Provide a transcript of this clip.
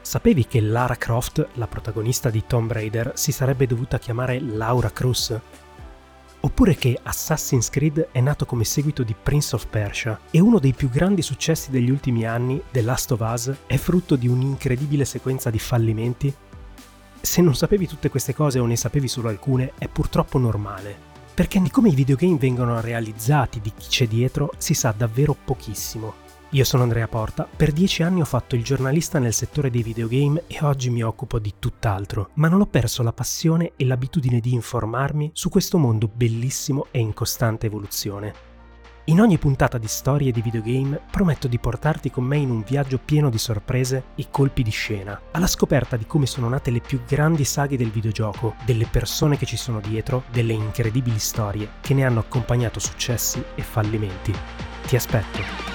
Sapevi che Lara Croft, la protagonista di Tomb Raider, si sarebbe dovuta chiamare Laura Cruz? Oppure che Assassin's Creed è nato come seguito di Prince of Persia e uno dei più grandi successi degli ultimi anni, The Last of Us, è frutto di un'incredibile sequenza di fallimenti? Se non sapevi tutte queste cose o ne sapevi solo alcune, è purtroppo normale, perché di come i videogame vengono realizzati, di chi c'è dietro, si sa davvero pochissimo. Io sono Andrea Porta, per 10 anni ho fatto il giornalista nel settore dei videogame e oggi mi occupo di tutt'altro, ma non ho perso la passione e l'abitudine di informarmi su questo mondo bellissimo e in costante evoluzione. In ogni puntata di storie di videogame prometto di portarti con me in un viaggio pieno di sorprese e colpi di scena, alla scoperta di come sono nate le più grandi saghe del videogioco, delle persone che ci sono dietro, delle incredibili storie che ne hanno accompagnato successi e fallimenti. Ti aspetto!